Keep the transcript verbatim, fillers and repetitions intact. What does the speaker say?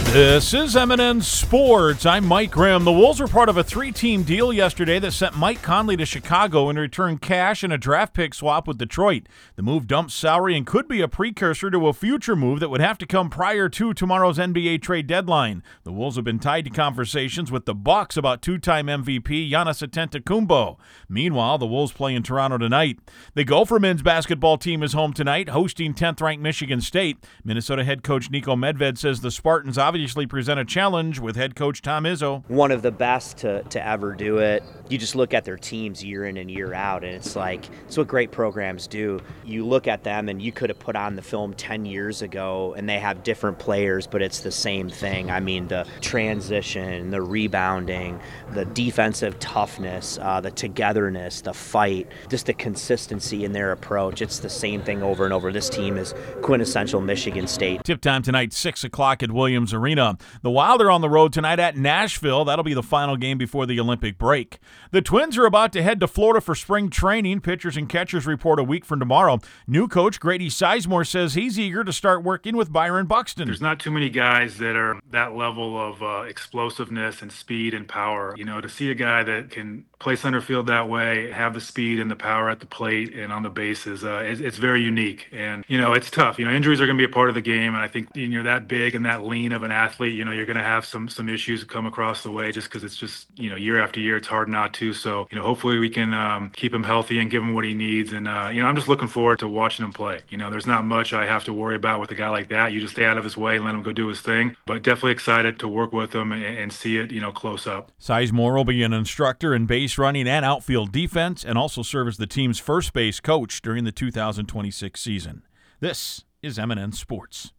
This is M and N Sports. I'm Mike Grimm. The Wolves were part of a three-team deal yesterday that sent Mike Conley to Chicago in return cash and a draft pick swap with Detroit. The move dumps salary and could be a precursor to a future move that would have to come prior to tomorrow's N B A trade deadline. The Wolves have been tied to conversations with the Bucks about two-time M V P Giannis Antetokounmpo. Meanwhile, the Wolves play in Toronto tonight. The Gopher men's basketball team is home tonight, hosting tenth-ranked Michigan State. Minnesota head coach Niko Medved says the Spartans obviously present a challenge with head coach Tom Izzo. One of the best to, to ever do it. You just look at their teams year in and year out, and it's like, it's what great programs do. You look at them, and you could have put on the film ten years ago, and they have different players, but it's the same thing. I mean, the transition, the rebounding, the defensive toughness, uh, the togetherness, the fight, just the consistency in their approach. It's the same thing over and over. This team is quintessential Michigan State. Tip time tonight, six o'clock at Williams Arena. The Wild are on the road tonight at Nashville. That'll be the final game before the Olympic break. The Twins are about to head to Florida for spring training. Pitchers and catchers report a week from tomorrow. New coach Grady Sizemore says he's eager to start working with Byron Buxton. There's not too many guys that are that level of uh, explosiveness and speed and power. You know, to see a guy that can play center field that way, have the speed and the power at the plate and on the bases, uh, it's, it's very unique. And, you know, it's tough. You know, injuries are going to be a part of the game. And I think when you're that big and that lean of an athlete, you know, you're going to have some some issues come across the way just because it's just, you know, year after year, it's hard not to. So, you know, hopefully we can um, keep him healthy and give him what he needs. And, uh, you know, I'm just looking forward to watching him play. You know, there's not much I have to worry about with a guy like that. You just stay out of his way and let him go do his thing. But definitely excited to work with him and, and see it, you know, close up. Sizemore will be an instructor in base running and outfield defense and also serve as the team's first base coach during the two thousand twenty-six season. This is M and N Sports.